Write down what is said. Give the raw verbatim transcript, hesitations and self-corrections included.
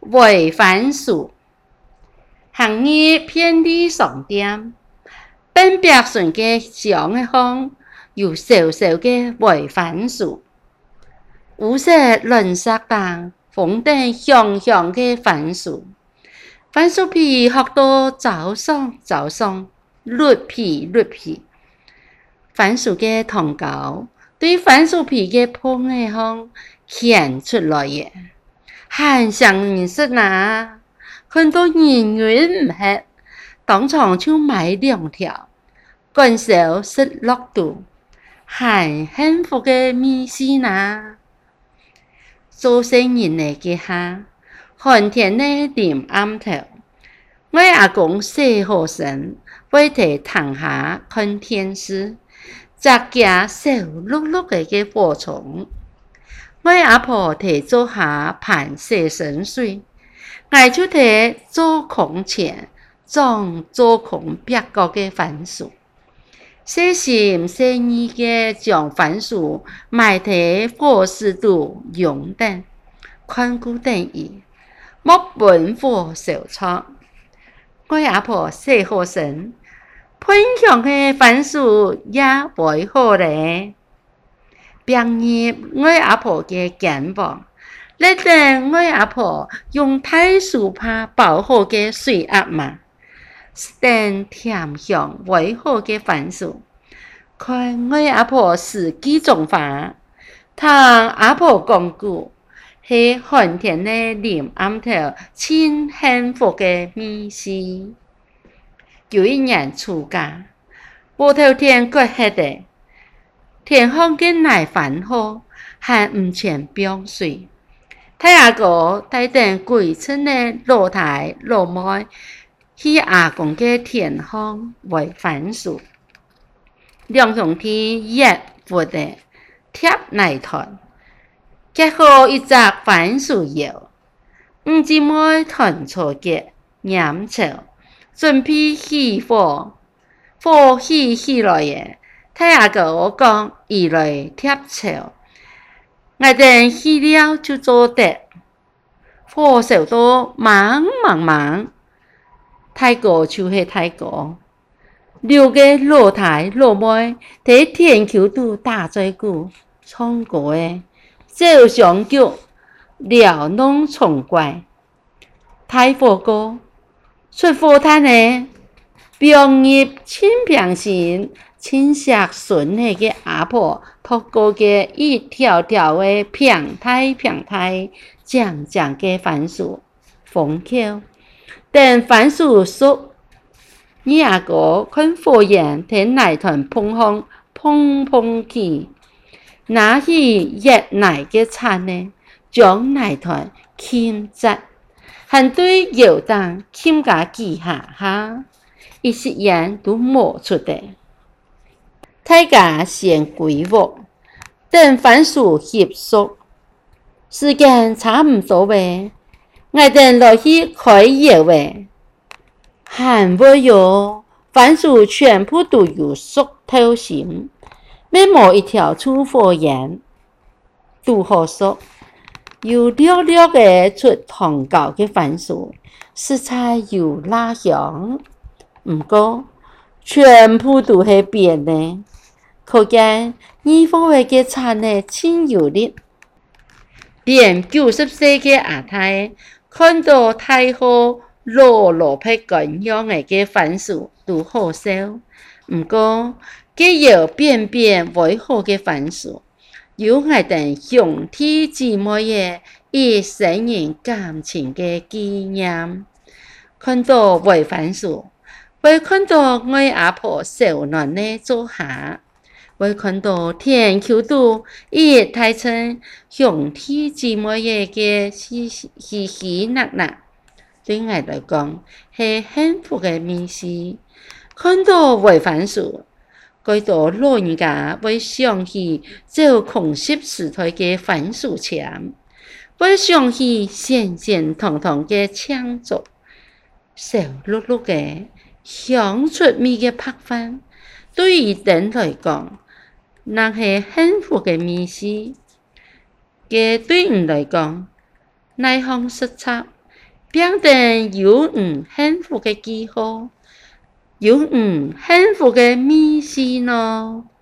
为番薯，行业遍地商店，本白顺嘅上嘅方有小小嘅为番薯，五色润色蛋，风灯香香嘅番薯，番薯皮学到早爽早爽，绿皮绿皮，番薯嘅糖糕对番薯皮嘅碰嘅方显出来嘅。很想唔识呐，看到人缘唔合，当场就买两条，感受失落度，很幸福嘅秘事呐。做生意嚟嘅下，寒天呢點暗頭，我阿公細學生會睇堂下看電視，摘架小碌碌嘅嘅禾蟲。我阿婆提做下盤洗身水，我就提做空錢，裝做空別個嘅番薯。細心細意嘅將番薯埋喺火勢度用等，看顧等伊，莫本火燒炒。我阿婆細學生，分享嘅番薯也會好咧。並入我阿婆嘅肩膀，你等我阿婆用太樹帕包好嘅水鴨嘛，等甜香微好嘅番薯。看我阿婆自己種法，聽阿婆講故，係寒天嘅林暗頭，真幸福嘅秘事。有一年暑假，無頭天過黑的。天空嘅奶粉好，還唔全冰水。太阿哥帶定幾寸嘅露台露妹去阿公嘅田空為番薯，兩種天熱活的貼奶團，結合一隻番薯油，唔知妹團錯嘅鹽醋，準備起火，火起起來嘅。太阿哥我講伊來貼潮，我哋起了就做得，火燒到忙忙忙，太哥就係太哥，留個露台露妹喺天橋度打嘴鼓唱歌誒，走上腳撩弄蟲怪，太火哥出火炭誒，병入清平線。青色順氣嘅阿婆，托過嘅一條條嘅平太平太長長嘅番薯，封口。等番薯熟，你阿哥看火焰喺奶團碰碰碰碰起，拿起熱奶嘅鏟呢，將奶團傾窒，還對油燈傾架幾下下，一時間都磨出的。大家先歸鑊，等番薯煸熟，時間差唔多嘅，我哋落去開油嘅，還會有番薯全部都有熟透心，每磨一條粗火焰，都好熟，有溜溜嘅出糖糕嘅番薯，食材有辣香，唔過全部都係變嘅。可見二方位嘅餐呢，真有力。便九十歲嘅阿太看到太后羅羅皮咁樣嘅嘅番薯都好笑。唔過，佢有變變為好嘅番薯，有我哋兄弟姊妹嘅一生人感情嘅紀念。看到為番薯，會看到我阿婆小囡呢做下。會看到天橋度一太親兄弟姊妹嘅嘅喜喜喜樂樂，對我來講係幸福嘅秘事。看到為番薯，佢到老人家會想起做空襲時代嘅番薯槍，會想起閃閃彤彤嘅槍竹，小碌碌嘅香出味嘅白飯，對於人來講，那係幸福嘅秘事，嘅對人來講，內行實測变成有唔幸福嘅记号，有唔幸福嘅秘思咯。